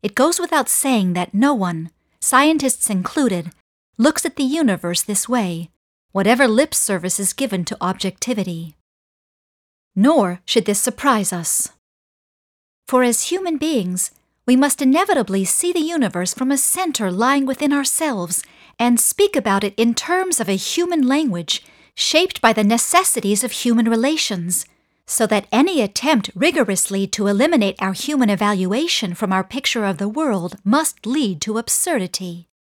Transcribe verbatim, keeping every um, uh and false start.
It goes without saying that no one, scientists included, looks at the universe this way, whatever lip service is given to objectivity. Nor should this surprise us. For as human beings, we must inevitably see the universe from a center lying within ourselves and speak about it in terms of a human language shaped by the necessities of human relations, so that any attempt rigorously to eliminate our human evaluation from our picture of the world must lead to absurdity.